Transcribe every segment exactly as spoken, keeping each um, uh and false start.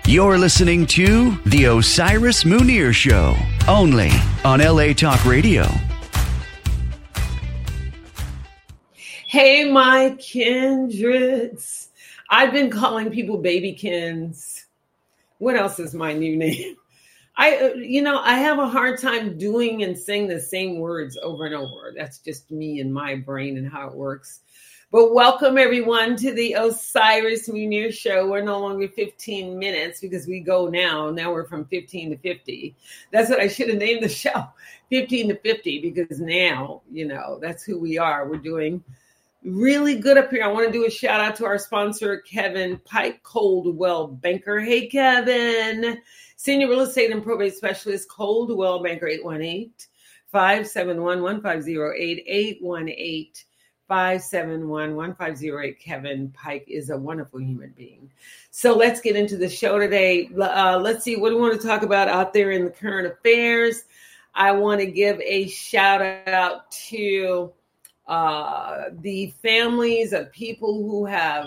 You're listening to The Osiris Munir Show, only on L A Talk Radio. Hey, my kindreds. I've been calling people babykins. What else is my new name? I, you know, I have a hard time doing and saying the same words over and over. That's just me and my brain and how it works. But welcome, everyone, to the Osiris Munir Show. We're no longer fifteen minutes because we go now. Now we're from fifteen to fifty. That's what I should have named the show, fifteen to fifty, because now, you know, that's who we are. We're doing really good up here. I want to do a shout out to our sponsor, Kevin Pike, Coldwell Banker. Hey, Kevin. Senior Real Estate and Probate Specialist, Coldwell Banker, eight one eight, five seven one, one five zero eight, eight one eight, five seven one, one five zero eight. Kevin Pike is a wonderful human being. So let's get into the show today. Uh, let's see, what do we want to talk about out there in the current affairs? I want to give a shout out to uh, the families of people who have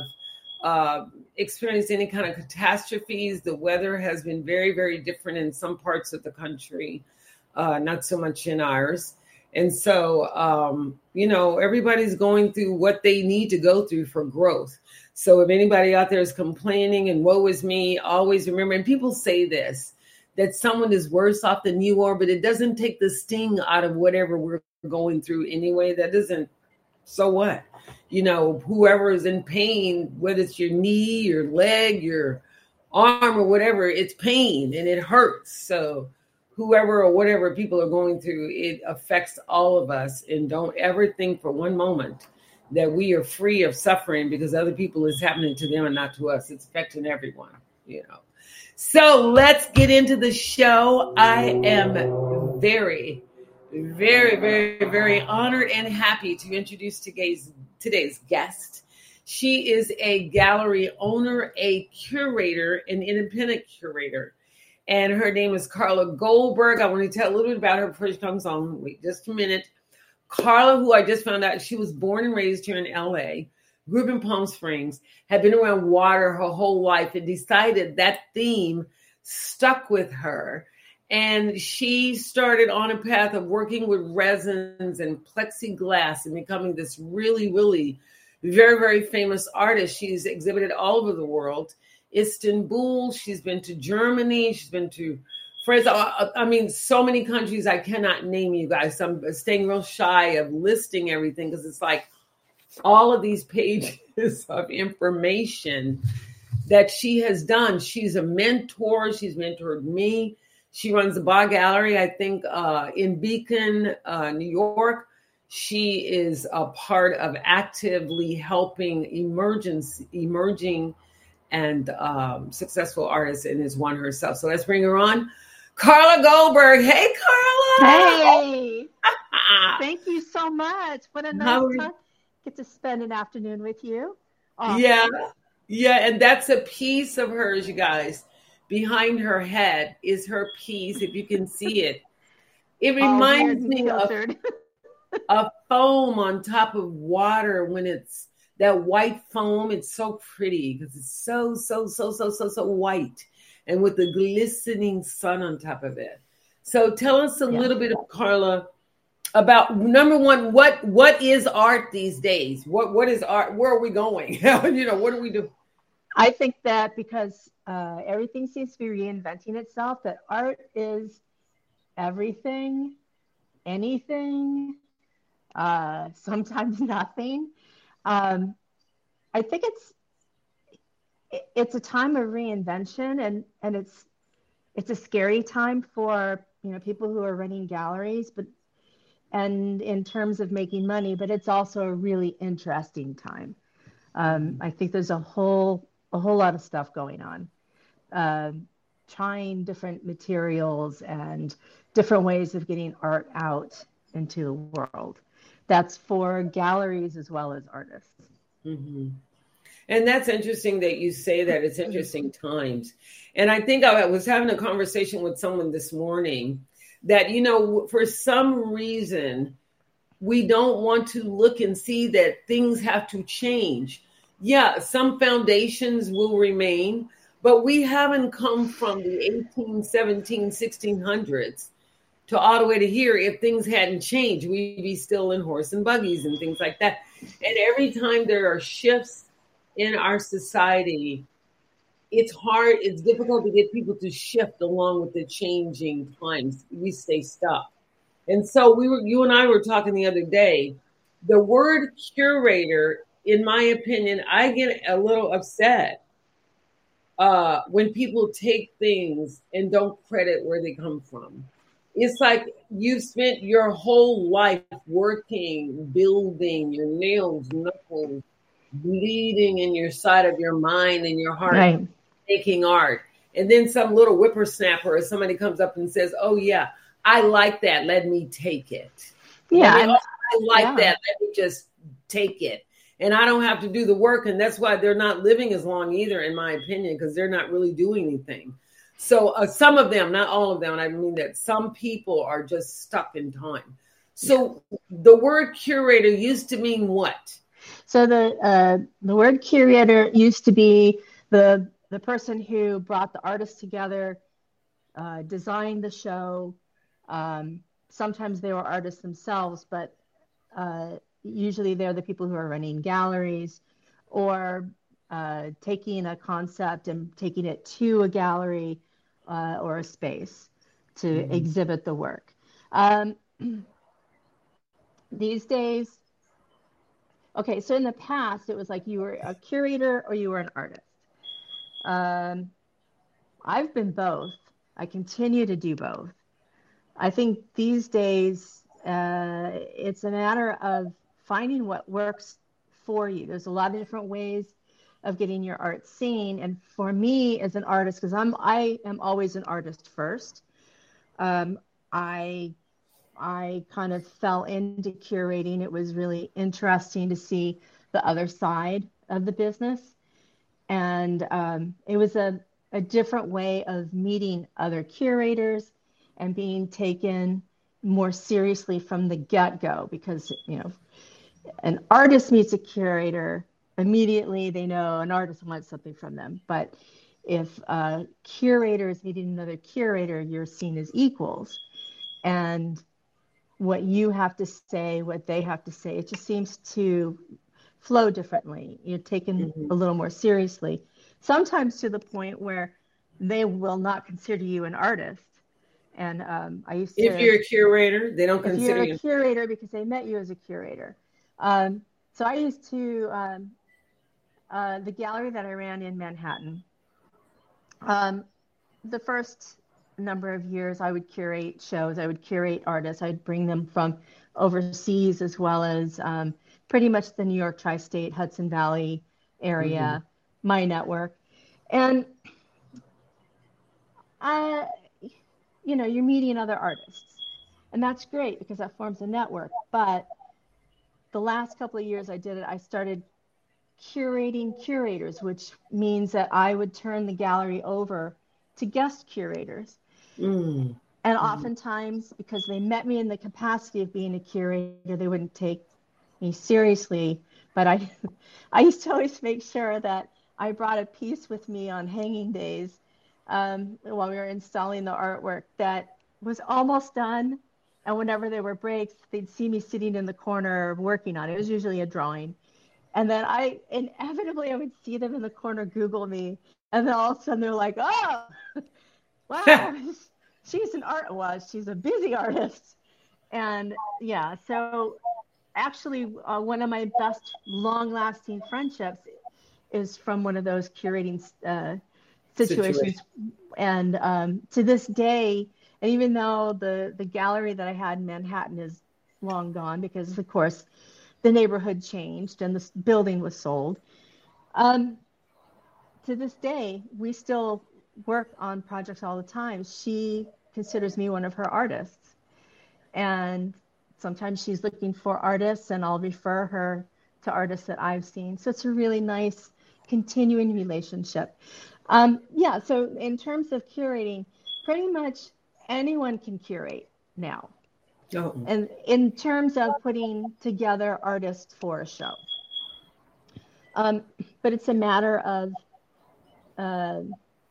uh, experienced any kind of catastrophes. The weather has been very, very different in some parts of the country, uh, not so much in ours. And so, um, you know, everybody's going through what they need to go through for growth. So if anybody out there is complaining and woe is me, always remember, and people say this, that someone is worse off than you are, but it doesn't take the sting out of whatever we're going through anyway. That doesn't, so what? You know, whoever is in pain, whether it's your knee, your leg, your arm or whatever, it's pain and it hurts. So whoever or whatever people are going through, it affects all of us. And don't ever think for one moment that we are free of suffering because other people is happening to them and not to us. It's affecting everyone, you know. So let's get into the show. I am very, very, very, very honored and happy to introduce today's today's guest. She is a gallery owner, a curator, an independent curator. And her name is Carla Goldberg. I want to tell a little bit about her before she comes on. Wait just a minute. Carla, who I just found out, she was born and raised here in L A, grew up in Palm Springs, had been around water her whole life and decided that theme stuck with her. And she started on a path of working with resins and plexiglass and becoming this really, really very, very famous artist. She's exhibited all over the world. Istanbul, she's been to Germany, she's been to France. I mean, so many countries I cannot name, you guys. I'm staying real shy of listing everything because it's like all of these pages of information that she has done. She's a mentor. She's mentored me. She runs the Ba Gallery, I think, uh, in Beacon, uh, New York. She is a part of actively helping emergence, emerging and um, successful artists, and is one herself. So let's bring her on. Carla Goldberg. Hey, Carla. Hey. Thank you so much. What a nice time. Get to spend an afternoon with you. Awesome. Yeah. Yeah. And that's a piece of hers, you guys. Behind her head is her piece, if you can see it. It reminds oh, me of a foam on top of water when it's that white foam. It's so pretty because it's so, so, so, so, so, so white and with the glistening sun on top of it. So tell us a yeah. little bit of Carla about, number one, what what is art these days? What What is art? Where are we going? you know, what do we do? I think that because uh, everything seems to be reinventing itself, that art is everything, anything, uh, sometimes nothing. Um, I think it's it's a time of reinvention, and, and it's it's a scary time for you know people who are running galleries, but and in terms of making money. But it's also a really interesting time. Um, I think there's a whole a whole lot of stuff going on, uh, trying different materials and different ways of getting art out into the world. That's for galleries as well as artists. Mm-hmm. And that's interesting that you say that. It's interesting times. And I think I was having a conversation with someone this morning that, you know, for some reason, we don't want to look and see that things have to change. Yeah, some foundations will remain, But we haven't come from the eighteen, seventeen, sixteen hundreds to all the way to here. If things hadn't changed, we'd be still in horse and buggies and things like that. And every time there are shifts in our society, it's hard, it's difficult to get people to shift along with the changing times. We stay stuck. And so we were, you and I were talking the other day, the word curator, in my opinion, I get a little upset uh, when people take things and don't credit where they come from. It's like you've spent your whole life working, building, your nails, knuckles, bleeding in your side of your mind and your heart, right, making art. And then some little whippersnapper or somebody comes up and says, oh, yeah, I like that. Let me take it. Yeah. Me, oh, I like yeah. that. Let me just take it. And I don't have to do the work. And that's why they're not living as long either, in my opinion, because they're not really doing anything. So uh, some of them, not all of them, and I mean that some people are just stuck in time. So yeah. the word curator used to mean what? So the uh, the word curator used to be the the person who brought the artists together, uh, designed the show. Um, sometimes they were artists themselves, but uh, usually they're the people who are running galleries or uh, taking a concept and taking it to a gallery uh, or a space to mm-hmm. exhibit the work. Um, these days, okay, so in the past, it was like you were a curator or you were an artist. Um, I've been both. I continue to do both. I think these days, uh, it's a matter of finding what works for you. There's a lot of different ways of getting your art seen. And for me as an artist, because I'm I am always an artist first, um, I I kind of fell into curating. It was really interesting to see the other side of the business. And um, it was a, a different way of meeting other curators and being taken more seriously from the get-go, because, you know, an artist meets a curator, immediately they know an artist wants something from them. But if a curator is meeting another curator, you're seen as equals. And what you have to say, what they have to say, it just seems to flow differently. You're taken mm-hmm. a little more seriously, sometimes to the point where they will not consider you an artist. And um, I used to. If you're a curator, they don't if consider you're you a curator because they met you as a curator. Um, so I used to um, uh, the gallery that I ran in Manhattan. Um, the first number of years, I would curate shows. I would curate artists. I'd bring them from overseas as well as um, pretty much the New York tri-state, Hudson Valley area, mm-hmm. my network. And I, you know, you're meeting other artists. And that's great because that forms a network. But the last couple of years I did it, I started curating curators, which means that I would turn the gallery over to guest curators. Mm. And oftentimes, because they met me in the capacity of being a curator, they wouldn't take me seriously. But I, I used to always make sure that I brought a piece with me on hanging days um, while we were installing the artwork that was almost done. And whenever there were breaks, they'd see me sitting in the corner working on it. It was usually a drawing. And then I inevitably, I would see them in the corner, Google me. And then all of a sudden they're like, oh, wow, she's an art, well, she's a busy artist. And yeah, so actually uh, one of my best long lasting friendships is from one of those curating uh, situations. Situation. And um, to this day, and even though the, the gallery that I had in Manhattan is long gone because, of course, the neighborhood changed and the building was sold, um, to this day, we still work on projects all the time. She considers me one of her artists. And sometimes she's looking for artists, and I'll refer her to artists that I've seen. So it's a really nice continuing relationship. Um, yeah, so in terms of curating, pretty much anyone can curate now. Oh. And in terms of putting together artists for a show. Um, but it's a matter of uh,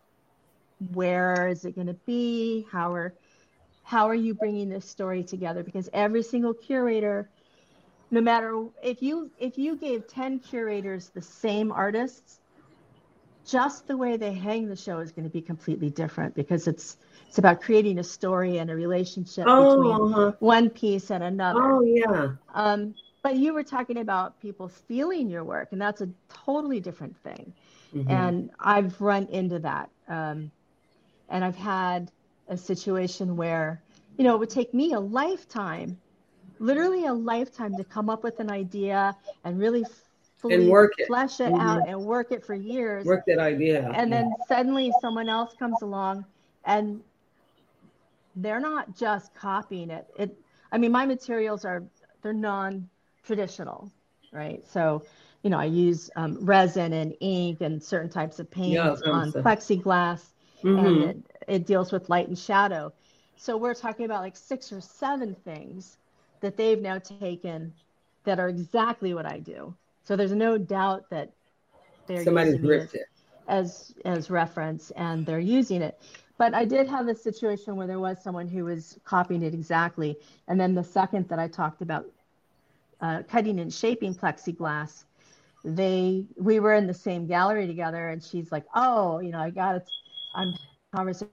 where is it going to be? How are, how are you bringing this story together? Because every single curator, no matter if you if you gave ten curators the same artists, just the way they hang the show is going to be completely different, because it's it's about creating a story and a relationship Oh, between uh-huh. one piece and another. Oh, yeah. Um, but you were talking about people stealing your work, and that's a totally different thing. Mm-hmm. And I've run into that. Um, and I've had a situation where, you know, it would take me a lifetime, literally a lifetime, to come up with an idea and really fully And work it. flesh it Mhm. out and work it for years. Work that idea out. And then suddenly someone else comes along and they're not just copying it. It, I mean, my materials are, they're non-traditional, right? So, you know, I use um, resin and ink and certain types of paint Yeah, on so. plexiglass, Mhm. and it, it deals with light and shadow. So we're talking about like six or seven things that they've now taken that are exactly what I do. So there's no doubt that they're Somebody's using me ripped as, it. as as reference, and they're using it. But I did have a situation where there was someone who was copying it exactly. And then the second that I talked about uh, cutting and shaping plexiglass, they we were in the same gallery together, and she's like, "Oh, you know, I got it. I'm conversation."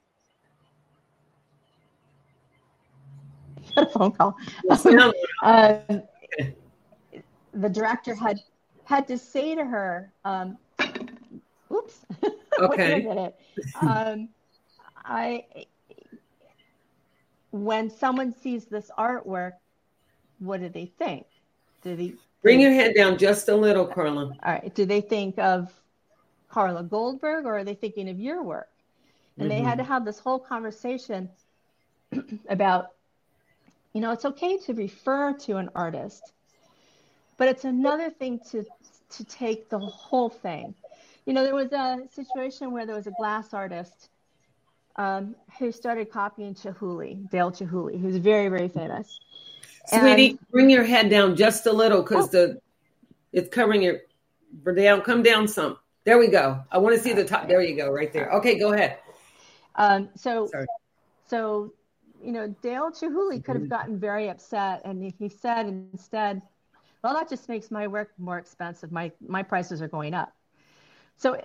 A phone call. Um, uh, the director had had to say to her, um, "Oops, Okay. wait a minute." Um, I, when someone sees this artwork, what do they think? Do they Bring do, your head down just a little, Carla. All right. Do they think of Carla Goldberg, or are they thinking of your work? And mm-hmm. they had to have this whole conversation about, you know, it's okay to refer to an artist, but it's another thing to to take the whole thing. You know, there was a situation where there was a glass artist um, who started copying Chihuly, Dale Chihuly, who's very, very famous. Sweetie, and, bring your head down just a little, because oh. the it's covering your down. Come down some. There we go. I want to see the top. There you go, right there. Okay, go ahead. Um, so, Sorry. so, you know, Dale Chihuly could have gotten very upset, and he said instead, well, that just makes my work more expensive. My my prices are going up. So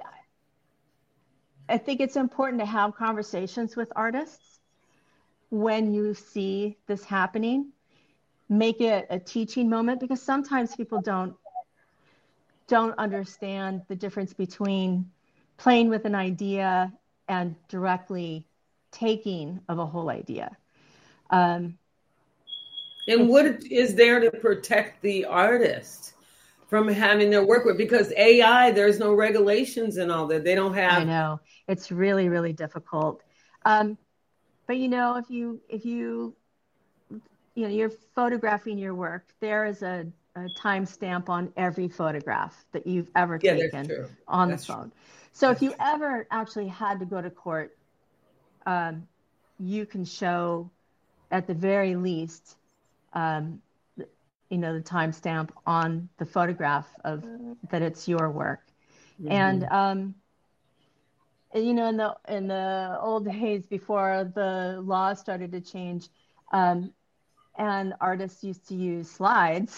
I think it's important to have conversations with artists when you see this happening. Make it a teaching moment, because sometimes people don't don't understand the difference between playing with an idea and directly taking of a whole idea. Um, and what is there to protect the artist from having their work with? Because A I, there's no regulations and all that. They don't have. I know. It's really, really difficult. Um, but, you know, if you, if you, you know, you're photographing your work, there is a, a timestamp on every photograph that you've ever yeah, taken that's true. on that's the phone. True. So that's if you true. ever actually had to go to court, um, you can show at the very least, um, you know, the timestamp on the photograph of that it's your work. Mm-hmm. And, um, you know, in the in the old days before the law started to change, um, and artists used to use slides,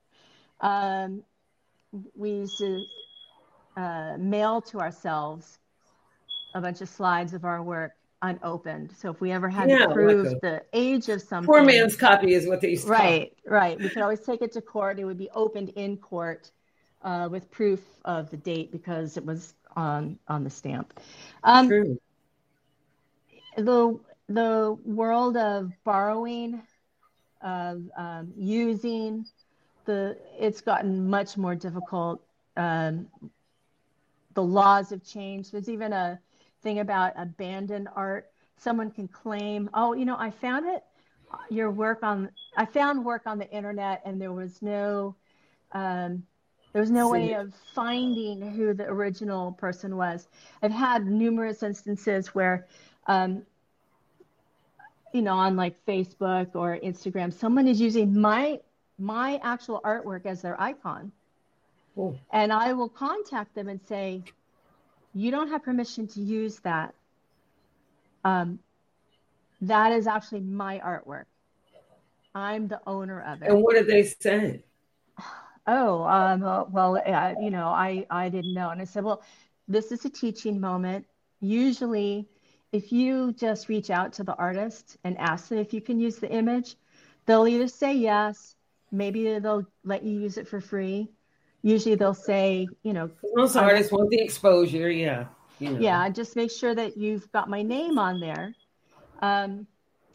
um, we used to uh, mail to ourselves a bunch of slides of our work unopened. So if we ever had yeah, to prove like a, the age of something, poor man's copy is what they used to right, call. right. We could always take it to court. It would be opened in court uh, with proof of the date, because it was on on the stamp. Um, True. The the world of borrowing, of um, using the, it's gotten much more difficult. Um, the laws have changed. There's even a thing about abandoned art. Someone can claim, oh, you know, I found it, your work on, I found work on the internet, and there was no, um, there was no way of finding who the original person was. I've had numerous instances where, um, you know, on like Facebook or Instagram, someone is using my my actual artwork as their icon. Oh. And I will contact them and say, you don't have permission to use that. Um, that is actually my artwork. I'm the owner of it. And what did they say? Oh, um, uh, well, uh, you know, I, I didn't know. And I said, well, this is a teaching moment. Usually, if you just reach out to the artist and ask them if you can use the image, they'll either say yes, maybe they'll let you use it for free. Usually they'll say, you know, Most I artists want the exposure, yeah. You know. Yeah, just make sure that you've got my name on there. Um,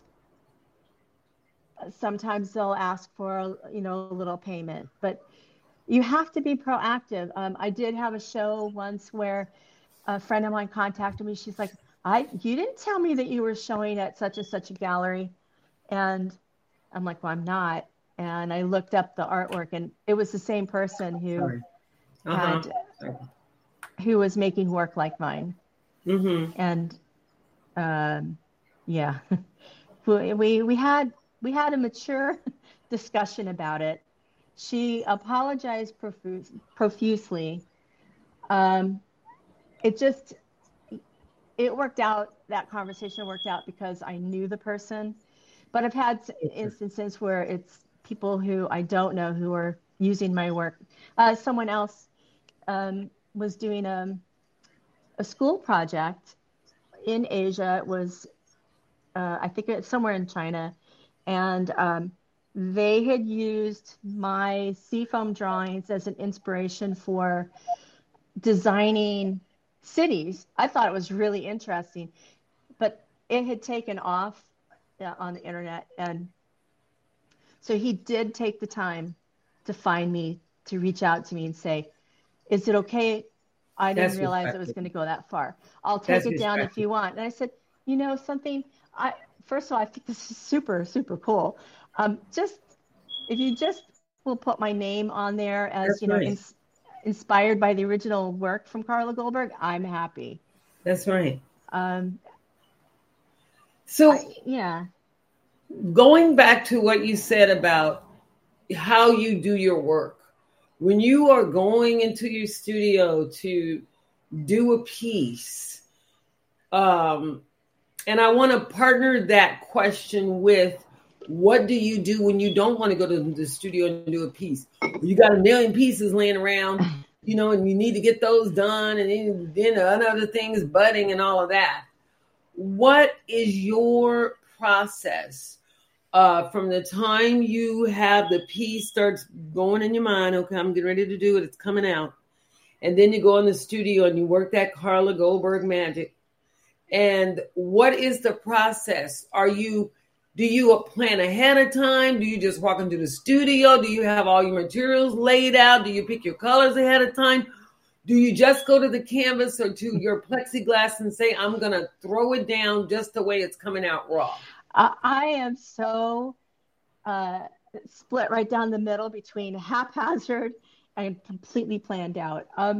sometimes they'll ask for, you know, a little payment, but you have to be proactive. Um, I did have a show once where a friend of mine contacted me. She's like, I, you didn't tell me that you were showing at such and such a gallery. And I'm like, well, I'm not. And I looked up the artwork, and it was the same person who uh-huh. had, who was making work like mine. Mm-hmm. And um, yeah, we, we, we had, we had a mature discussion about it. She apologized profuse, profusely. Um, it just, it worked out, that conversation worked out because I knew the person. But I've had instances where it's people who I don't know who are using my work. Uh, someone else um, was doing a, a school project in Asia. It was, uh, I think it's somewhere in China. And um, they had used my seafoam drawings as an inspiration for designing cities. I thought it was really interesting, but it had taken off uh, on the internet. And so he did take the time to find me, to reach out to me and say, is it okay? I didn't That's realize it was going to go that far. I'll take it down if you want. And I said, you know, something, I, first of all, I think this is super, super cool. Um, just, if you just will put my name on there as, That's you know, right. ins- inspired by the original work from Carla Goldberg, I'm happy. That's right. Um, so, I, yeah. Going back to what you said about how you do your work, when you are going into your studio to do a piece, um, and I want to partner that question with, what do you do when you don't want to go to the studio and do a piece? You got a million pieces laying around, you know, and you need to get those done, and then, then other things budding and all of that. What is your process uh, from the time you have the piece starts going in your mind? Okay, I'm getting ready to do it. It's coming out. And then you go in the studio and you work that Carla Goldberg magic. And what is the process? Are you, do you plan ahead of time? Do you just walk into the studio? Do you have all your materials laid out? Do you pick your colors ahead of time? Do you just go to the canvas or to your plexiglass and say, I'm going to throw it down just the way it's coming out raw? Uh, I am so uh, split right down the middle between haphazard and completely planned out. Um,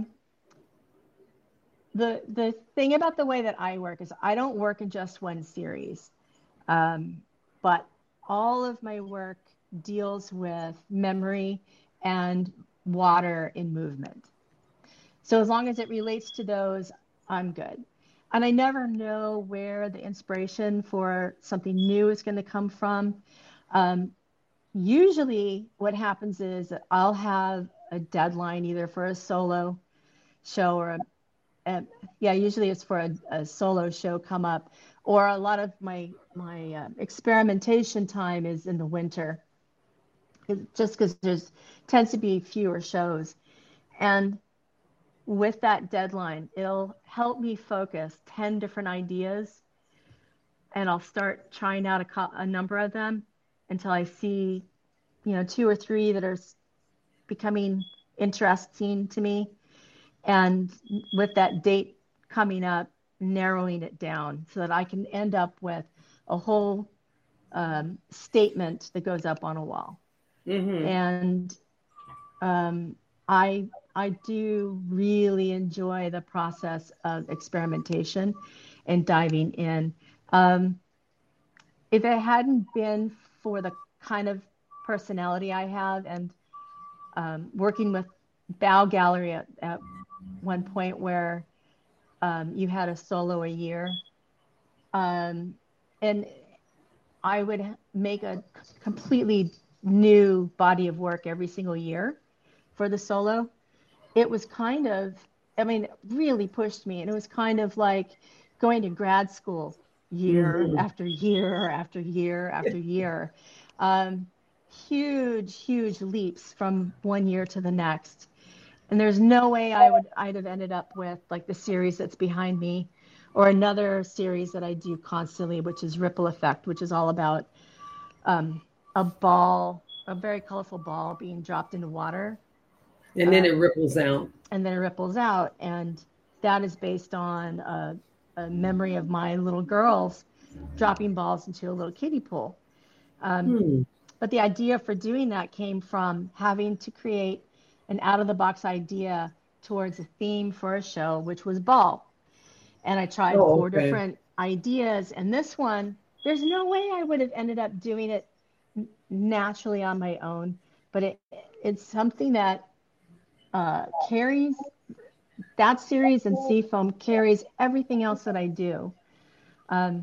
the the thing about the way that I work is I don't work in just one series, um, but all of my work deals with memory and water in movement. So as long as it relates to those, I'm good. And I never know where the inspiration for something new is going to come from. Um, usually what happens is that I'll have a deadline either for a solo show or a, a yeah, usually it's for a, a solo show come up, or a lot of my, my uh, experimentation time is in the winter, just because there's tends to be fewer shows. And with that deadline, it'll help me focus ten different ideas, and I'll start trying out a, co- a number of them until I see, you know, two or three that are becoming interesting to me. And with that date coming up, narrowing it down so that I can end up with a whole um, statement that goes up on a wall. Mm-hmm. And um, I I do really enjoy the process of experimentation and diving in. Um, if it hadn't been for the kind of personality I have and um, working with Bow Gallery at, at one point where um, you had a solo a year, Um, and I would make a completely new body of work every single year for the solo. It was kind of, I mean, it really pushed me. And it was kind of like going to grad school year Mm-hmm. after year after year after year. Um, huge, huge leaps from one year to the next. And there's no way I would, I'd have ended up with like the series that's behind me, or another series that I do constantly, which is Ripple Effect, which is all about um, a ball, a very colorful ball being dropped into water. And then um, it ripples out. And then it ripples out. And that is based on a, a memory of my little girls dropping balls into a little kiddie pool. Um, Hmm. But the idea for doing that came from having to create an out-of-the-box idea towards a theme for a show, which was ball. And I tried Oh, four okay. different ideas. And this one, there's no way I would have ended up doing it naturally on my own. But it it's something that uh, carries, that series and Seafoam carries everything else that I do. Um,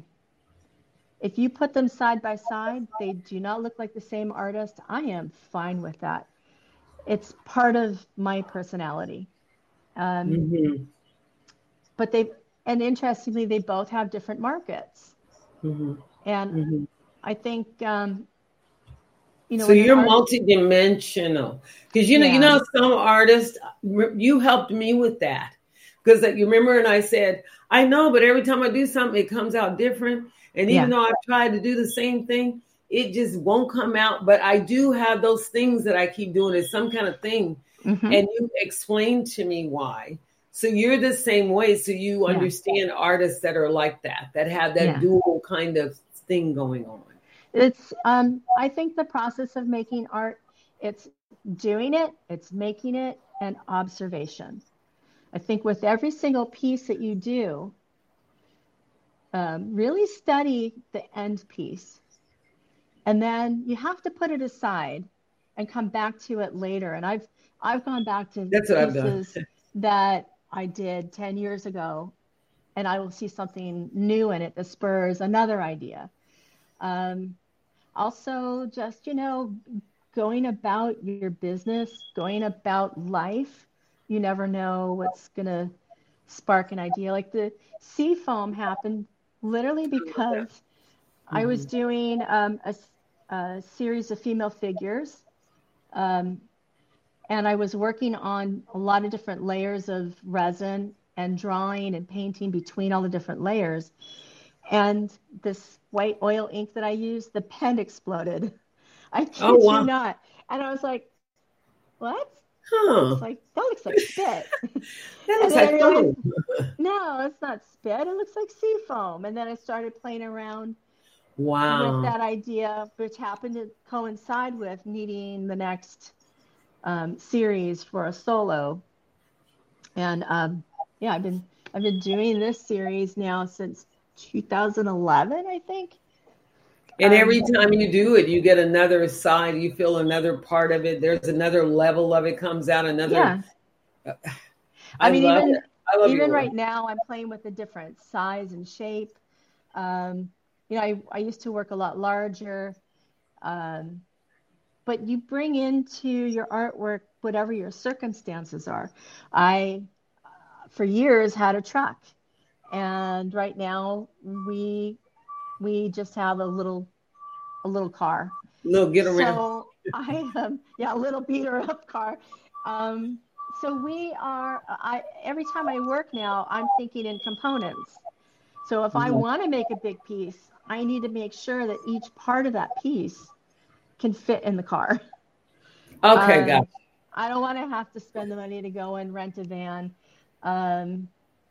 if you put them side by side, they do not look like the same artist. I am fine with that. It's part of my personality. Um, Mm-hmm. but they, and interestingly, they both have different markets. Mm-hmm. And Mm-hmm. I think, um, you know, So when an you're art- multidimensional, because you know, you Yeah. know, some artists, you helped me with that, because like, you remember, and I said, I know, but every time I do something, it comes out different. And even Yeah. though I've tried to do the same thing, it just won't come out. But I do have those things that I keep doing. It's some kind of thing. Mhm. And you explained to me why. So you're the same way. So you Yeah. understand artists that are like that, that have that Yeah. dual kind of thing going on. It's, um, I think the process of making art, it's doing it, it's making it, and observation. I think with every single piece that you do, um, really study the end piece. And then you have to put it aside and come back to it later. And I've, I've gone back to That's what I've done. pieces that I did ten years ago, and I will see something new in it that spurs another idea. Um, also, just, you know, going about your business, going about life, you never know what's going to spark an idea. Like the Seafoam happened literally because mm-hmm. I was doing um, a, a series of female figures. Um, and I was working on a lot of different layers of resin and drawing and painting between all the different layers. And this white oil ink that I used, the pen exploded. I kid Oh, wow. you not. And I was like, what? Huh. That looks like, that looks like spit. That looks And then like I realized, foam. no, it's not spit. It looks like Seafoam. And then I started playing around Wow. with that idea, which happened to coincide with needing the next um, series for a solo. And um, yeah, I've been I've been doing this series now since two thousand eleven, I think. And Um, every time you do it, you get another side. You feel another part of it. There's another level of it comes out. Another. Yeah. I, I mean, love even it. I love even your right work. now, I'm playing with a different size and shape. Um, you know, I, I used to work a lot larger. Um, but you bring into your artwork whatever your circumstances are. I, uh, for years, had a truck. And right now, we we just have a little a little car. Little get around. So I um yeah, a little beater up car. Um, so we are. I every time I work now, I'm thinking in components. So if I Mhm. want to make a big piece, I need to make sure that each part of that piece can fit in the car. Okay, Um, gotcha. I don't want to have to spend the money to go and rent a van. Um,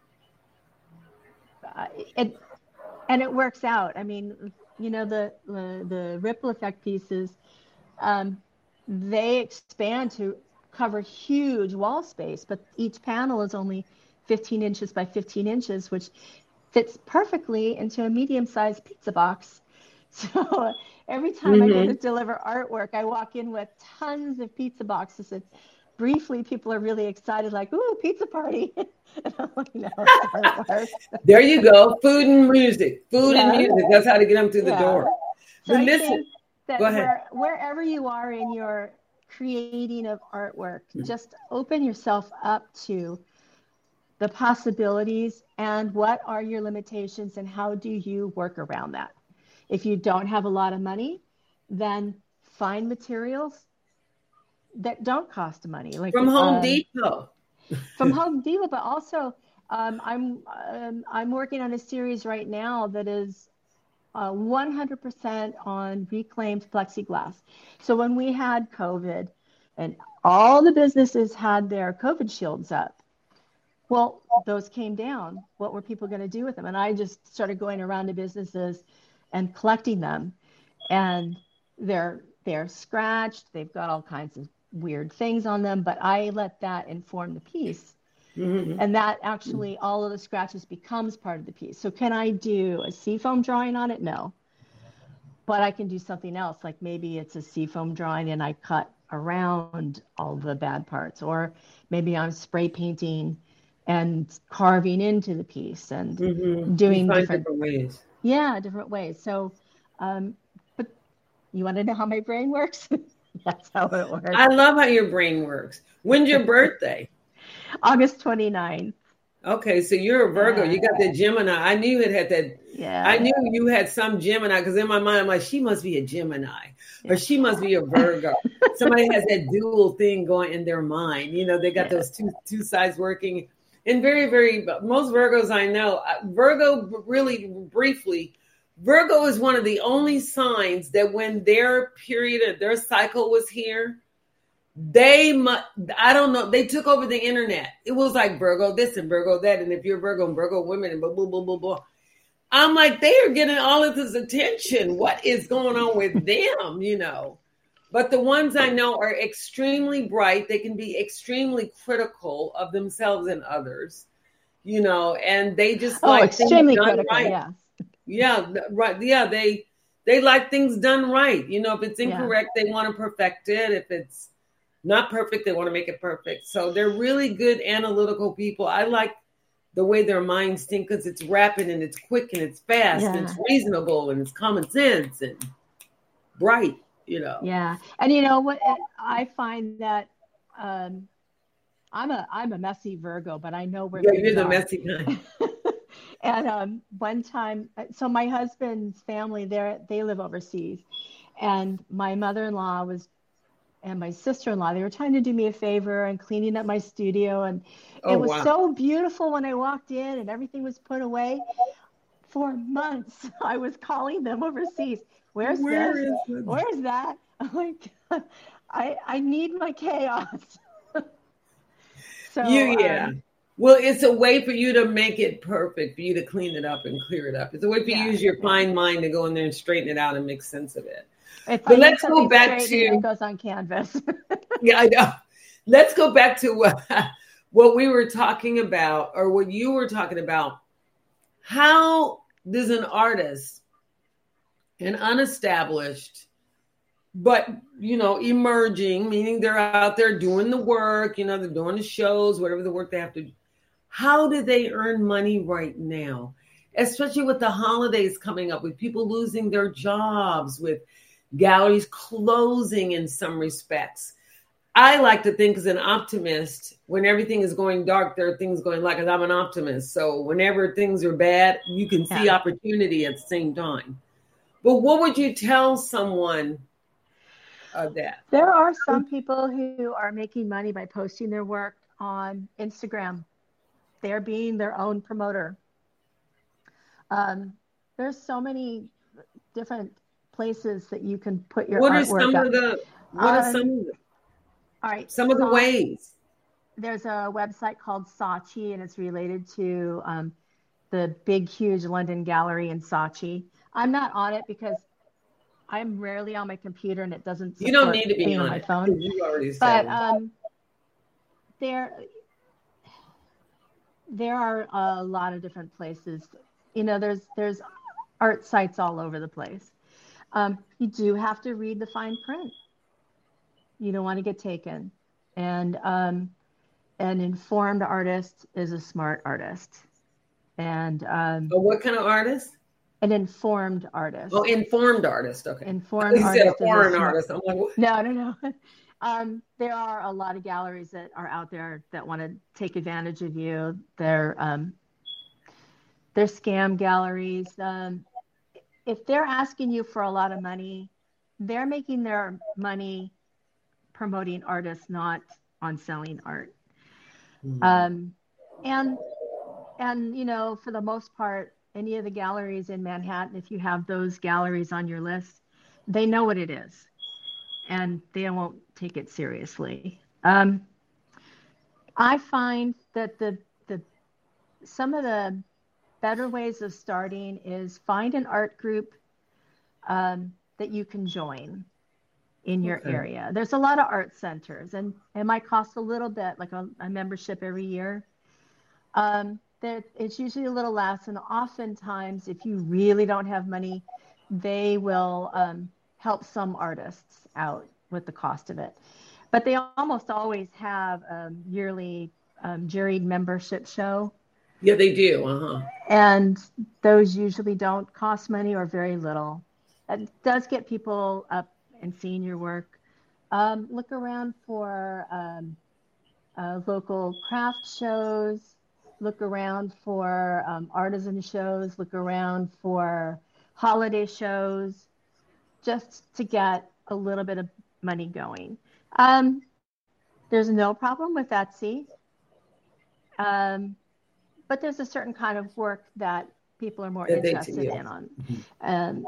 uh, it and it works out. I mean, you know, the the, the ripple effect pieces, um, they expand to cover huge wall space, but each panel is only fifteen inches by fifteen inches, which fits perfectly into a medium-sized pizza box. So every time I go to Mhm. deliver artwork, I walk in with tons of pizza boxes. It's briefly people are really excited, like, ooh, pizza party. And I'm like, no, that's not how it works. There you go. Food and music. Food Yeah. and music. That's how to get them through Yeah. the door. So But I listen, think that go ahead. where, wherever you are in your creating of artwork, just open yourself up to the possibilities and what are your limitations and how do you work around that. If you don't have a lot of money, then find materials that don't cost money, like From Home um, Depot. from Home Depot, but also um, I'm um, I'm working on a series right now that is uh, one hundred percent on reclaimed plexiglass. So when we had COVID and all the businesses had their COVID shields up, well, those came down. What were people going to do with them? And I just started going around to businesses and collecting them, and they're they're scratched. They've got all kinds of weird things on them, but I let that inform the piece. Mm-hmm. And that actually, all of the scratches becomes part of the piece. So can I do a seafoam drawing on it? No. But I can do something else, like maybe it's a seafoam drawing and I cut around all the bad parts, or maybe I'm spray painting and carving into the piece and mm-hmm. doing different, different ways. Yeah, different ways. So, um, but you want to know how my brain works? That's how it works. I love how your brain works. When's your birthday? August twenty-ninth. Okay, so you're a Virgo. You got that Gemini. I knew it had that. Yeah. I knew you had some Gemini because in my mind, I'm like, she must be a Gemini or she must be a Virgo. Somebody has that dual thing going in their mind. You know, they got yeah. those two two sides working. And very, very, most Virgos I know, Virgo, really briefly, Virgo is one of the only signs that when their period, their cycle was here, they, I don't know, they took over the internet. It was like Virgo this and Virgo that. And if you're Virgo and Virgo women and blah, blah, blah, blah, blah. I'm like, they are getting all of this attention. What is going on with them, you know? But the ones I know are extremely bright. They can be extremely critical of themselves and others, you know, and they just oh, like extremely things done critical, right. Yeah. Yeah, right. Yeah, they they like things done right. You know, if it's incorrect, yeah. they want to perfect it. If it's not perfect, they want to make it perfect. So they're really good analytical people. I like the way their minds think because it's rapid and it's quick and it's fast yeah. and it's reasonable and it's common sense and bright. You know. Yeah. And you know what, I find that um, I'm a, I'm a messy Virgo, but I know where yeah, you're the are. messy kind. And um, one time, so my husband's family, they they live overseas, and my mother-in-law was, and my sister-in-law, they were trying to do me a favor and cleaning up my studio. And oh, it was wow. so beautiful when I walked in and everything was put away. For months, I was calling them overseas. Where's Where this? Is Where's that? I'm like, I I need my chaos. so you yeah. Um, well, it's a way for you to make it perfect, for you to clean it up and clear it up. It's a way for you yeah, to use your yeah. fine mind to go in there and straighten it out and make sense of it. If but let's go back to it goes on canvas. yeah, I know. Let's go back to what, what we were talking about, or what you were talking about. How does an artist, an unestablished, but, you know, emerging, meaning they're out there doing the work, you know, they're doing the shows, whatever the work they have to do. How do they earn money right now? Especially with the holidays coming up, with people losing their jobs, with galleries closing in some respects. I like to think as an optimist, when everything is going dark, there are things going like, I'm an optimist. So whenever things are bad, you can see yeah. opportunity at the same time. But what would you tell someone of that? There are some people who are making money by posting their work on Instagram. They're being their own promoter. Um, there's so many different places that you can put your what artwork are some up. of the what um, are some of the all right some of the Saatchi, ways? There's a website called Saatchi, and it's related to um, the big huge London gallery in Saatchi. I'm not on it because I'm rarely on my computer and it doesn't support you don't need to be being on, on my it. phone. You already said but um, there there are a lot of different places. You know, there's there's art sites all over the place. Um, you do have to read the fine print. You don't want to get taken. And um, an informed artist is a smart artist. And um, Oh, what kind of artist? An informed artist. Oh, informed artist. Okay. Informed You artist. said a foreign is a smart... artist. I'm like, what? No, no, no. Um, there are a lot of galleries that are out there that want to take advantage of you. They're um, they're scam galleries. Um, if they're asking you for a lot of money, they're making their money promoting artists, not on selling art. Mm-hmm. Um, and and you know, for the most part, any of the galleries in Manhattan, if you have those galleries on your list, they know what it is, and they won't take it seriously. Um, I find that the the some of the better ways of starting is find an art group um, that you can join in your okay. area. There's a lot of art centers, and it might cost a little bit, like a, a membership every year. Um, that it's usually a little less, and oftentimes, if you really don't have money, they will um, help some artists out with the cost of it. But they almost always have a yearly um, juried membership show. Yeah, they do. Uh-huh. And those usually don't cost money or very little. It does get people up and seeing your work. Um, look around for um, uh, local craft shows. Look around for um, artisan shows. Look around for holiday shows, just to get a little bit of money going. Um, there's no problem with Etsy. Um, but there's a certain kind of work that people are more that interested they, yeah. in on. Mm-hmm. Um,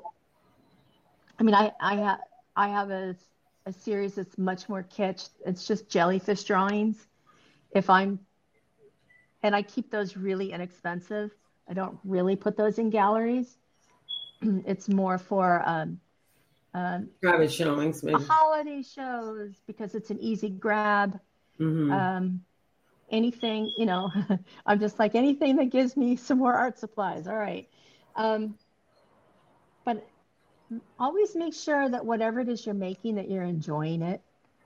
I mean, I, I have I have a, a series that's much more kitsch. It's just jellyfish drawings. If I'm, and I keep those really inexpensive. I don't really put those in galleries. It's more for um, um, private showings, maybe holiday shows, because it's an easy grab. Mm-hmm. Um, anything, you know, I'm just like, anything that gives me some more art supplies. All right. Um, but always make sure that whatever it is you're making, that you're enjoying it.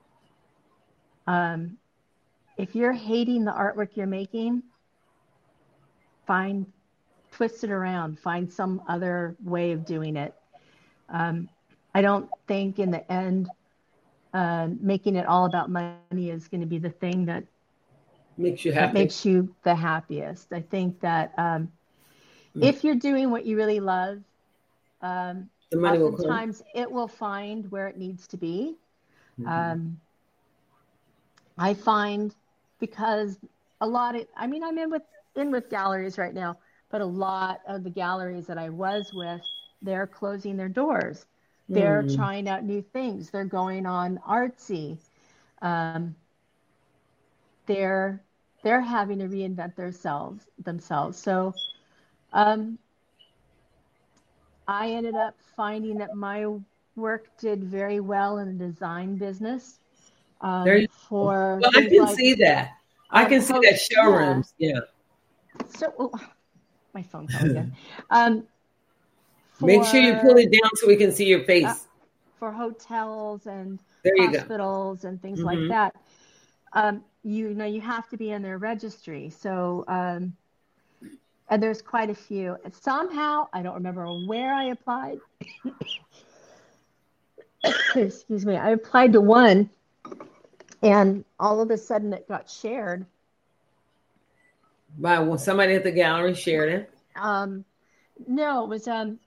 Um, if you're hating the artwork you're making, find, twist it around, find some other way of doing it. Um, I don't think in the end, uh, making it all about money is going to be the thing that makes you happy. Makes you the happiest. I think that um, mm. if you're doing what you really love, um, the money oftentimes will it will find where it needs to be. Mm-hmm. Um, I find because a lot of, I mean, I'm in with in with galleries right now, but a lot of the galleries that I was with, they're closing their doors. They're mm. trying out new things. They're going on Artsy. Um, they're they're having to reinvent themselves themselves. So um, I ended up finding that my work did very well in the design business. Um, there you for well, I can like, see that. I um, can see that showrooms. Yeah. yeah. So oh, my phone call again. Um, for, Make sure you pull it down so we can see your face. Uh, for hotels and there you hospitals go. and things mm-hmm. like that. Um, you know, you have to be in their registry. So, um, and there's quite a few. And somehow, I don't remember where I applied. Excuse me. I applied to one, and all of a sudden it got shared. By well, somebody at the gallery shared it? Um, no, it was, um,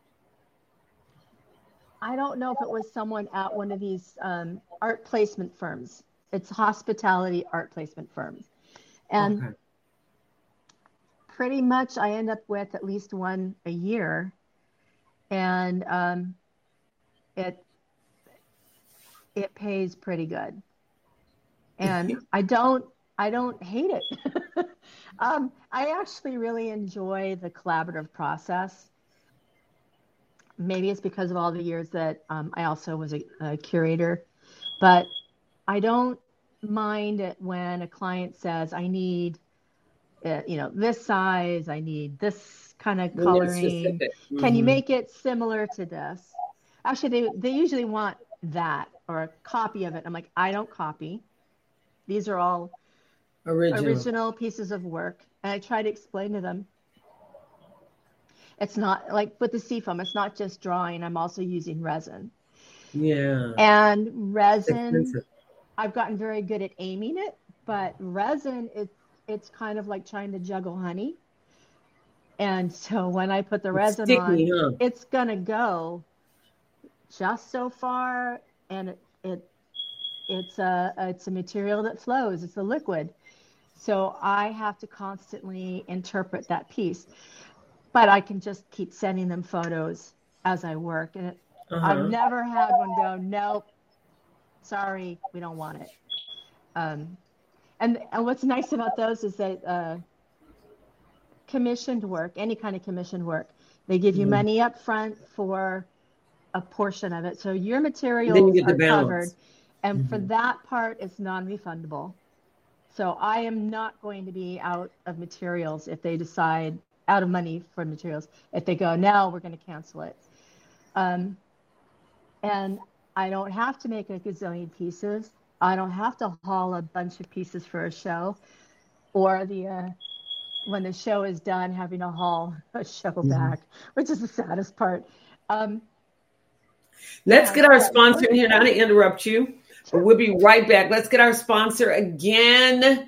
I don't know if it was someone at one of these um, art placement firms. It's hospitality art placement firms. And okay. pretty much I end up with at least one a year. And um, it it pays pretty good. And I don't I don't hate it. um, I actually really enjoy the collaborative process. Maybe it's because of all the years that um, I also was a, a curator, but I don't mind it when a client says, I need, uh, you know, this size, I need this kind of coloring. Mm-hmm. Can you make it similar to this? Actually, they, they usually want that or a copy of it. I'm like, I don't copy. These are all Original. original pieces of work. And I try to explain to them, it's not like with the seafoam, it's not just drawing. I'm also using resin. Yeah. And resin, Expensive. I've gotten very good at aiming it, but resin, it's it's kind of like trying to juggle honey. And so when I put the It's resin sticky, on, huh? it's gonna go just so far, and it, it it's a it's a material that flows. It's a liquid. So I have to constantly interpret that piece. But I can just keep sending them photos as I work. And it, Uh-huh. I've never had one go, nope, sorry, we don't want it. Um, and, and what's nice about those is that uh, commissioned work, any kind of commissioned work, they give you Mhm. money up front for a portion of it. So your Then you materials get the are covered. balance. And for Mhm. that part, it's non-refundable. So I am not going to be out of materials if they decide, out of money for materials, if they go, no, we're going to cancel it. Um, and I don't have to make a gazillion pieces. I don't have to haul a bunch of pieces for a show, or the uh, when the show is done, having to haul a show back, which is the saddest part. Um, Let's yeah, get our so sponsor in work- here, not to interrupt you, but we'll be right back. Let's get our sponsor again.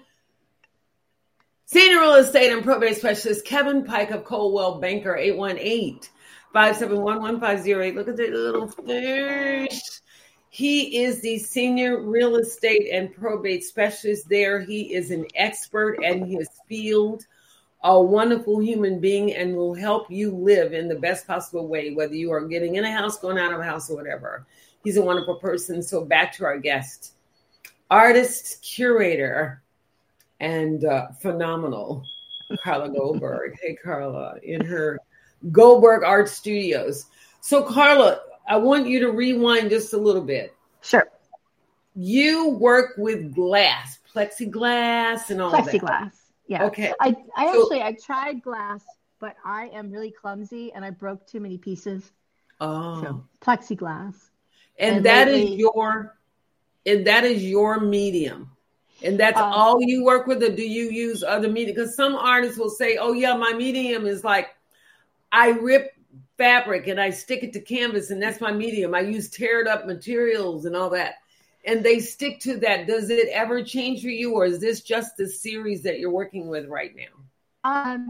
Senior Real Estate and Probate Specialist Kevin Pike of Coldwell Banker, eight one eight, five seven one, one five zero eight. Look at the little fish. He is the Senior Real Estate and Probate Specialist there. He is an expert in his field, a wonderful human being, and will help you live in the best possible way, whether you are getting in a house, going out of a house, or whatever. He's a wonderful person. So back to our guest, artist, curator, and uh, phenomenal Carla Goldberg. Hey, Carla, in her Goldberg Art Studios. So, Carla, I want you to rewind just a little bit. Sure. You work with glass, plexiglass, and all that. Plexiglass. Yeah. Okay. I, I So- actually, I tried glass, but I am really clumsy and I broke too many pieces. Oh, So plexiglass. and, and that lately- is your, and that is your medium. And that's Um, all you work with, or do you use other medium? Because some artists will say, oh, yeah, my medium is like, I rip fabric and I stick it to canvas, and that's my medium. I use teared up materials and all that. And they stick to that. Does it ever change for you, or is this just the series that you're working with right now? Um,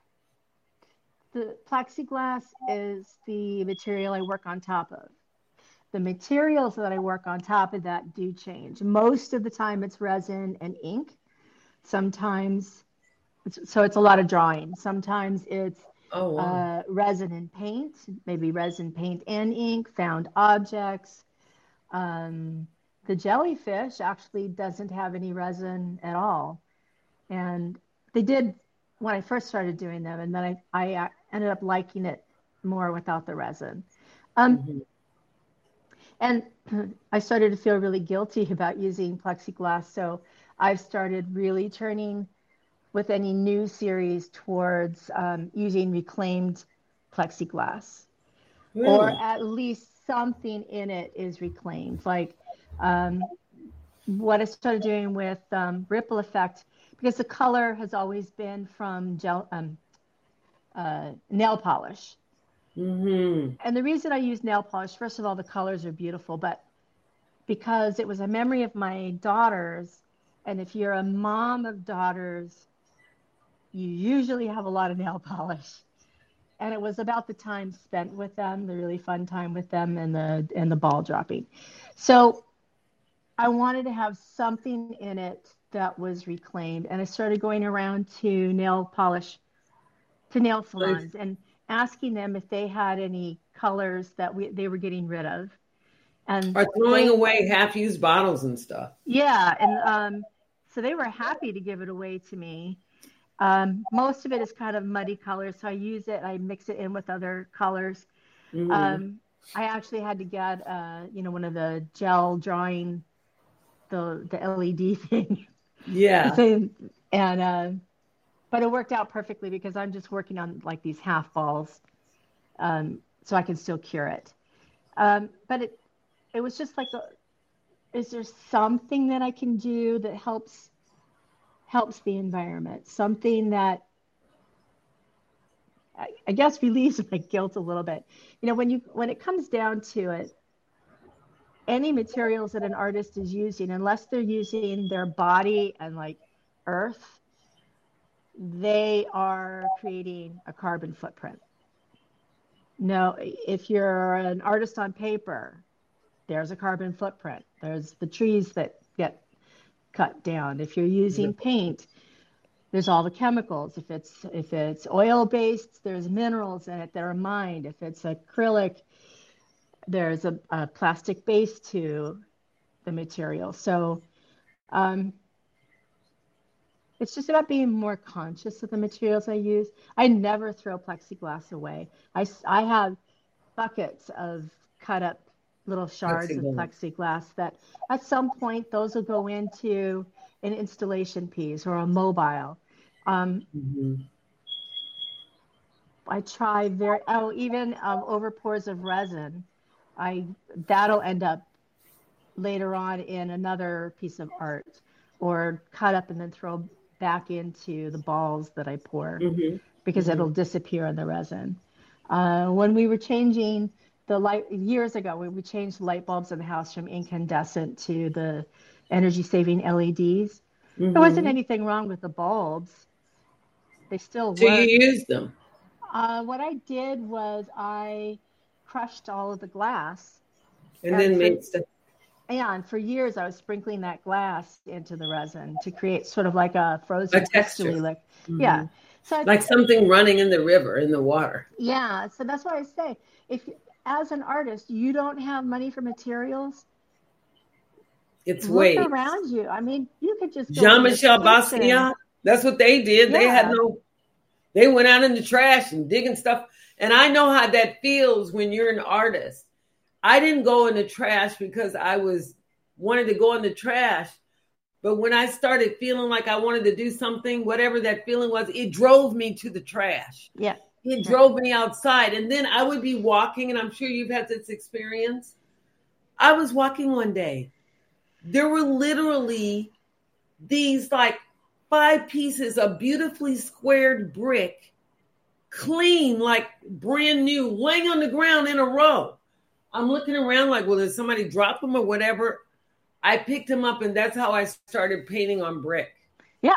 the plexiglass is the material I work on top of. The materials that I work on top of that do change. Most of the time it's resin and ink. Sometimes, it's, so it's a lot of drawing. Sometimes it's Oh, wow. uh, resin and paint, maybe resin, paint, and ink, found objects. Um, the jellyfish actually doesn't have any resin at all. And they did when I first started doing them, and then I, I ended up liking it more without the resin. Um, Mhm. And I started to feel really guilty about using plexiglass. So I've started really turning with any new series towards um, using reclaimed plexiglass. Or Really? at least something in it is reclaimed. Like um, what I started doing with um, Ripple Effect, because the color has always been from gel, um, uh, nail polish. Mm-hmm. And the reason I use nail polish, first of all, the colors are beautiful, but because it was a memory of my daughters. And if you're a mom of daughters, you usually have a lot of nail polish. And it was about the time spent with them, the really fun time with them, and the and the ball dropping. So I wanted to have something in it that was reclaimed. And I started going around to nail polish, to nail salons, and asking them if they had any colors that we, they were getting rid of. And Or throwing they, away half-used bottles and stuff. yeah, and um, so they were happy to give it away to me. Um, most of it is kind of muddy colors, so I use it, I mix it in with other colors. Mhm. Um, I actually had to get, uh, you know, one of the gel drawing, the the L E D thing. Yeah. and uh, but it worked out perfectly because I'm just working on like these half balls, um, so I can still cure it. Um, but it it was just like a, is there something that I can do that helps helps the environment? Something that I, I guess relieves my guilt a little bit. You know, when you when it comes down to it, any materials that an artist is using, unless they're using their body and like earth, they are creating a carbon footprint. No, if you're an artist on paper, there's a carbon footprint. There's the trees that get cut down. If you're using paint, there's all the chemicals. If it's if it's oil based, there's minerals in it that are mined. If it's acrylic, there's a, a plastic base to the material. So um, it's just about being more conscious of the materials I use. I never throw plexiglass away. I, I have buckets of cut up little shards plexiglass. of plexiglass that at some point those will go into an installation piece or a mobile. Um, mm-hmm. I try very, oh, even um, over pours of resin. I that'll end up later on in another piece of art, or cut up and then throw back into the balls that I pour, mm-hmm. because mm-hmm. it'll disappear in the resin. Uh, when we were changing the light years ago, when we changed light bulbs in the house from incandescent to the energy saving L E Ds, mm-hmm. there wasn't anything wrong with the bulbs. They still work. So you used them? Uh, what I did was I crushed all of the glass. And, and then for, made stuff. And for years I was sprinkling that glass into the resin to create sort of like a frozen a texture. Look. Mm-hmm. Yeah. So like something running in the river, in the water. Yeah. So that's why I say, if as an artist, you don't have money for materials, it's look waste. around you. I mean, you could just Jean-Michel Basquiat, that's what they did. Yeah. They had no, they went out in the trash and digging stuff. And I know how that feels when you're an artist. I didn't go in the trash because I was wanted to go in the trash. But when I started feeling like I wanted to do something, whatever that feeling was, it drove me to the trash. Yeah. It drove me outside. And then I would be walking, and I'm sure you've had this experience. I was walking one day. There were literally these like five pieces of beautifully squared brick, clean, like brand new, laying on the ground in a row. I'm looking around like, well, did somebody drop them or whatever? I picked them up, and that's how I started painting on brick. Yeah.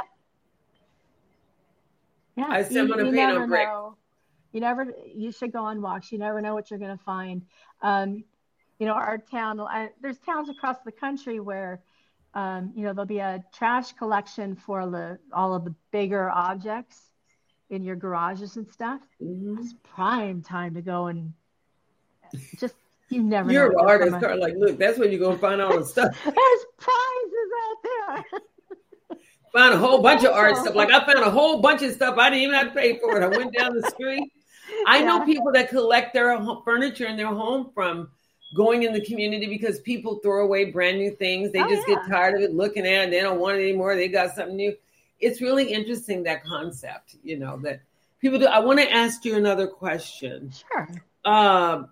Yeah. I said I'm going to paint on brick. Know. You never, you should go on walks. You never know what you're going to find. Um, you know, our town, I, there's towns across the country where, um, you know, there'll be a trash collection for the, all of the bigger objects in your garages and stuff. Mm-hmm. It's prime time to go and just, you never You're know. You're an artist, Carl. Like, look, that's where you're going to find all the stuff. There's prizes out there. Found a whole bunch of art stuff. Like, I found a whole bunch of stuff. I didn't even have to pay for it. I went down the street. I yeah. know people that collect their furniture in their home from going in the community because people throw away brand new things. They oh, just yeah. get tired of it, looking at it. They don't want it anymore. They got something new. It's really interesting, that concept, you know, that people do. I want to ask you another question. Sure. Uh,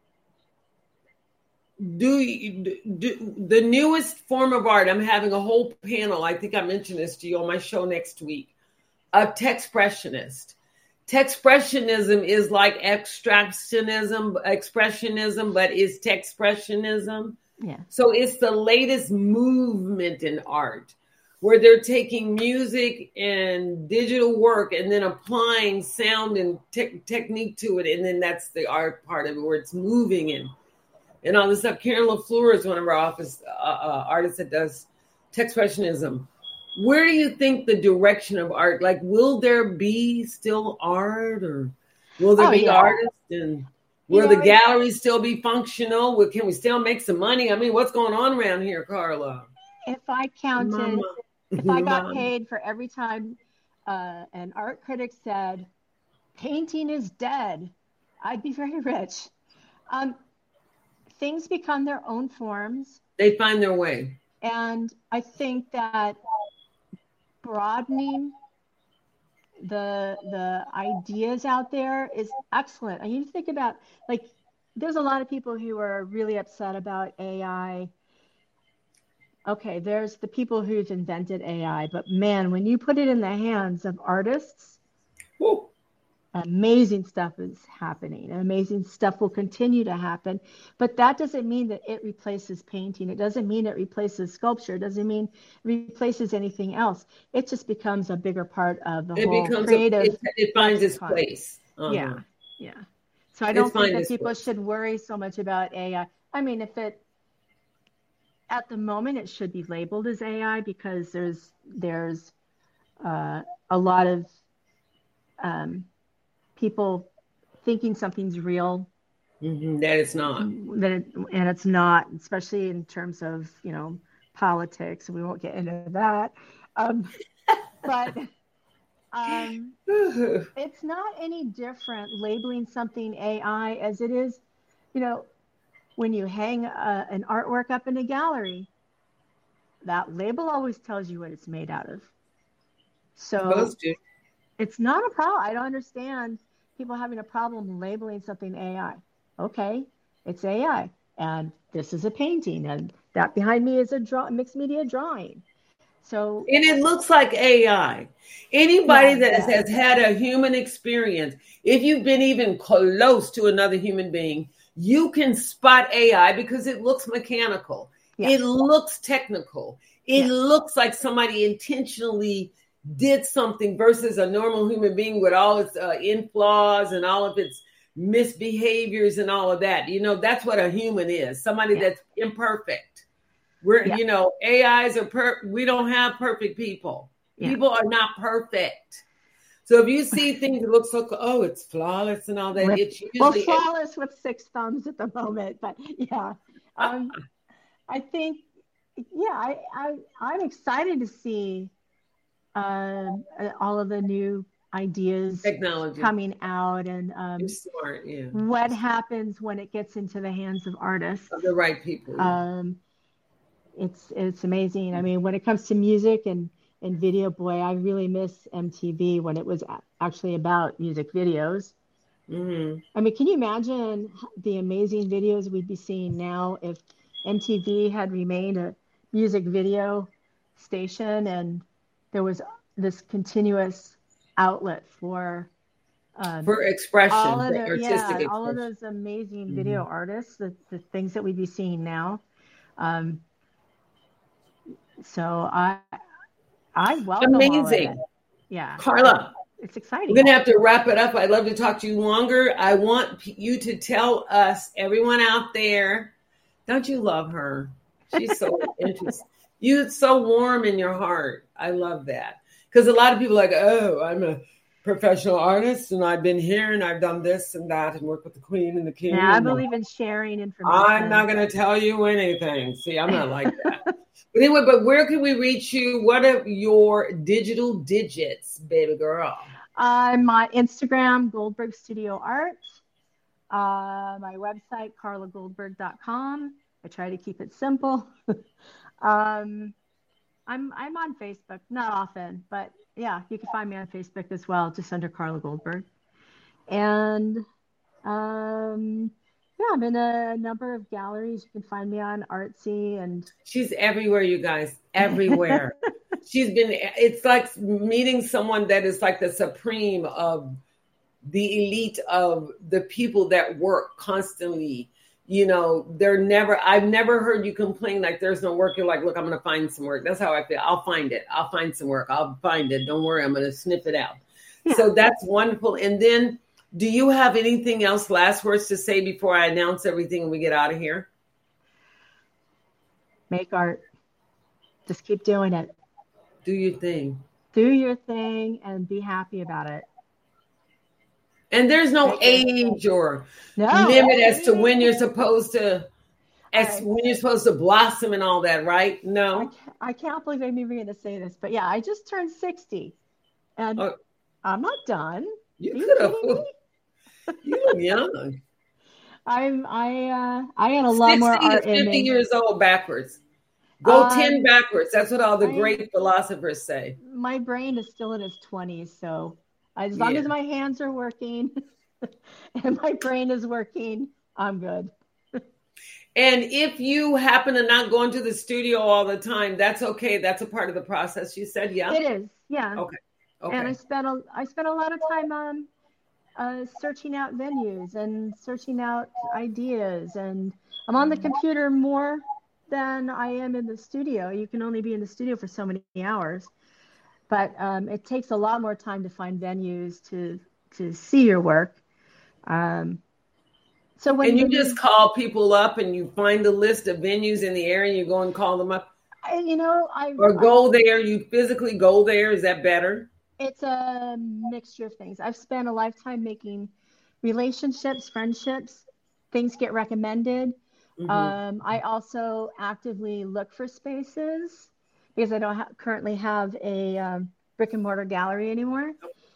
do, you, do the newest form of art? I'm having a whole panel. I think I mentioned this to you on my show next week. A Texpressionist. Texpressionism is like abstractionism, expressionism, but it's Texpressionism. Yeah. So it's the latest movement in art, where they're taking music and digital work and then applying sound and te- technique to it. And then that's the art part of it, where it's moving and, and all this stuff. Karen LaFleur is one of our office uh, uh, artists that does Texpressionism. Where do you think the direction of art, like, will there be still art, or will there oh, be yeah. artists, and will you know, the galleries still be functional? Can we still make some money? I mean, what's going on around here, Carla? If I counted, Mama. if I got paid for every time uh, an art critic said, painting is dead, I'd be very rich. Um, things become their own forms. They find their way. And I think that broadening the the ideas out there is excellent. I need to think about, like, there's a lot of people who are really upset about A I okay, there's the people who've invented A I, but man, when you put it in the hands of artists, Woo. amazing stuff is happening. Amazing stuff will continue to happen. But that doesn't mean that it replaces painting. It doesn't mean it replaces sculpture. It doesn't mean it replaces anything else. It just becomes a bigger part of the It whole becomes creative. a, it, it finds its lexicon. place. Uh-huh. Yeah, yeah. So I don't It's think fine that this people way. should worry so much about A I. I mean, if it, at the moment, it should be labeled as A I because there's there's uh, a lot of um, people thinking something's real Mhm, that it's not. that it, and it's not, especially in terms of, you know, politics. We won't get into that. Um, but um, it's not any different labeling something A I as it is, you know, when you hang a, an artwork up in a gallery, that label always tells you what it's made out of. So Supposed to. it's not a problem. I don't understand people having a problem labeling something A I. Okay, it's A I, and this is a painting, and that behind me is a draw, mixed media drawing. So, and it looks like A I. Anybody Yeah, that yeah. has had a human experience, if you've been even close to another human being, you can spot A I because it looks mechanical. Yeah. It looks technical. It Yeah. looks like somebody intentionally did something versus a normal human being with all its uh, in flaws and all of its misbehaviors and all of that. You know, that's what a human is. Somebody Yeah. that's imperfect. We're, Yeah. you know, A Is are per, we don't have perfect people. Yeah. People are not perfect. So if you see things that look so, oh, it's flawless and all that, With- it's well, usually flawless with six thumbs at the moment, but yeah, um, I think, yeah, I, I, I'm excited to see um, uh, all of the new ideas technology. coming out and um, You're smart, yeah. what happens when it gets into the hands of artists. Of the right people. yeah. Um, it's it's amazing. I mean, when it comes to music and, and video, boy, I really miss M T V when it was a- actually about music videos. Mhm. I mean, can you imagine the amazing videos we'd be seeing now if M T V had remained a music video station and there was this continuous outlet for um, For expression, all of for the, artistic yeah, expression. all of those amazing Mhm. video artists, the, the things that we'd be seeing now. Um, so I I welcome all of Amazing. it. Yeah, Carla, it's exciting. we're going to have to wrap it up. I'd love to talk to you longer. I want p- you to tell us, everyone out there, don't you love her? She's so interesting. You're so warm in your heart. I love that. Because a lot of people are like, oh, I'm a professional artist and I've been here and I've done this and that and worked with the queen and the king. Yeah, I and believe in sharing information. I'm not going to tell you anything. See, I'm not like that. But anyway, but where can we reach you? What are your digital digits, baby girl? Uh, my Instagram, Goldberg Studio Art. Uh, my website, carla goldberg dot com. I try to keep it simple. um, I'm I'm on Facebook, not often, but yeah, you can find me on Facebook as well, just under Carla Goldberg. And um, yeah, I'm in a number of galleries. You can find me on Artsy and She's everywhere, you guys, everywhere. She's been, it's like meeting someone that is like the supreme of the elite of the people that work constantly. You know, they're never, I've never heard you complain like there's no work. You're like, look, I'm going to find some work. That's how I feel. I'll find it. I'll find some work. I'll find it. Don't worry. I'm going to sniff it out. Yeah. So that's wonderful. And then do you have anything else, last words to say before I announce everything and we get out of here? make art. Just keep doing it. Do your thing. Do your thing and be happy about it. And there's no age or No. limit as to when you're supposed to, as Right. when you're supposed to blossom and all that, right? I No. can't, I can't believe I'm even going to say this, but yeah, I just turned sixty and Oh. I'm not done. You Are you could have. kidding me? You look young. I'm, I, uh, I got a lot more sixty is art in fifty me. years old backwards. Go Um, ten backwards. That's what all the I- great philosophers say. My brain is still in its twenties, so as long Yeah. as my hands are working and my brain is working, I'm good. And if you happen to not go into the studio all the time, that's okay. That's a part of the process. You said, yeah? It is, yeah. Okay. Okay. And I spent a, I spent a lot of time um, uh, searching out venues and searching out ideas. And I'm on the computer more than I am in the studio. You can only be in the studio for so many hours. But um, it takes a lot more time to find venues to to see your work. Um, so when and you, you just call people up and you find a list of venues in the area and you go and call them up? I, you know, I Or go I, there, you physically go there. Is that better? It's a mixture of things. I've spent a lifetime making relationships, friendships, things get recommended. Mm-hmm. Um, I also actively look for spaces because I don't ha- currently have a um, brick and mortar gallery anymore.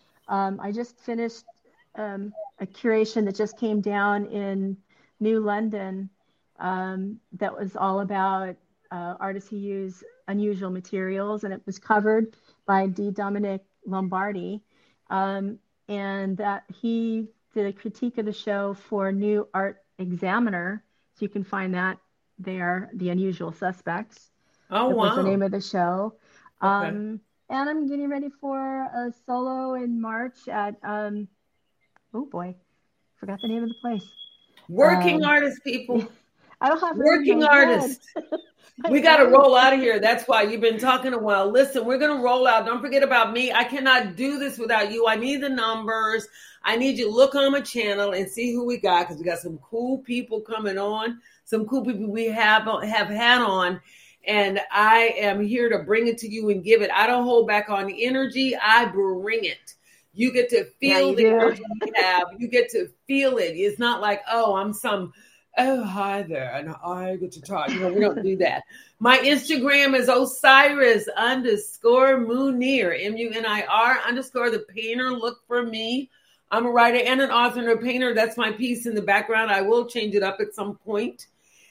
Um, I just finished um, a curation that just came down in New London um, that was all about uh, artists who use unusual materials, and it was covered by D. Dominic Lombardi. Um, and that he did a critique of the show for New Art Examiner. So you can find that there, The Unusual Suspects. Oh, that wow. was the name of the show. Okay. Um, and I'm getting ready for a solo in March at, um, oh boy, forgot the name of the place. Working um, artists, people. I don't have Working artists. We got to roll out of here. That's why you've been talking a while. Listen, we're going to roll out. Don't forget about me. I cannot do this without you. I need the numbers. I need you to look on my channel and see who we got, because we got some cool people coming on, some cool people we have, have had on. And I am here to bring it to you and give it. I don't hold back on the energy. I bring it. You get to feel yeah, the energy we have. You get to feel it. It's not like, oh, I'm some, oh, hi there, and I get to talk. You know, we don't do that. My Instagram is Osiris underscore Munir, M U N I R underscore the painter. Look for me. I'm a writer and an author and a painter. That's my piece in the background. I will change it up at some point.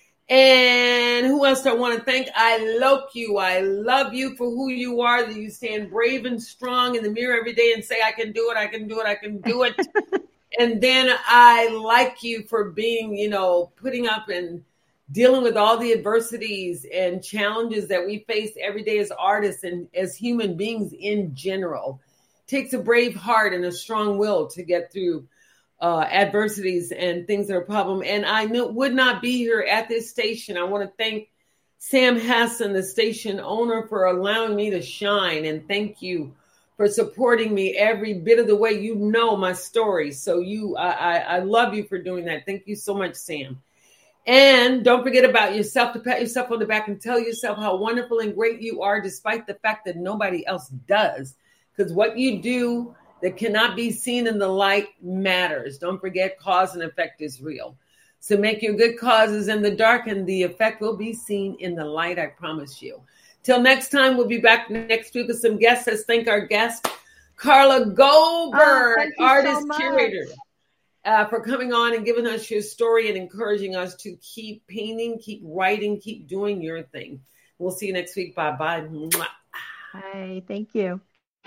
And who else do I want to thank? I love you. I love you for who you are. That you stand brave and strong in the mirror every day and say, I can do it, I can do it, I can do it. And then I like you for being, you know, putting up and dealing with all the adversities and challenges that we face every day as artists and as human beings in general. It takes a brave heart and a strong will to get through uh, adversities and things that are a problem. And I knew, would not be here at this station. I want to thank Sam Hassan, the station owner, for allowing me to shine. And thank you for supporting me every bit of the way. You know my story. So you, I, I, I love you for doing that. Thank you so much, Sam. And don't forget about yourself, to pat yourself on the back and tell yourself how wonderful and great you are, despite the fact that nobody else does. Because what you do that cannot be seen in the light matters. Don't forget, cause and effect is real. So make your good causes in the dark, and the effect will be seen in the light, I promise you. Till next time, we'll be back next week with some guests. Let's thank our guest, Carla Goldberg, oh, artist so curator, uh, for coming on and giving us your story and encouraging us to keep painting, keep writing, keep doing your thing. We'll see you next week. Bye-bye. Mwah. Hi, thank you.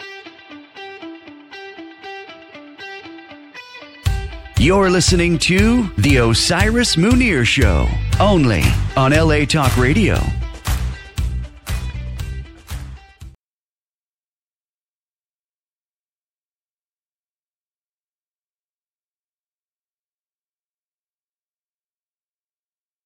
You're listening to The Osiris Munir Show, only on L A Talk Radio.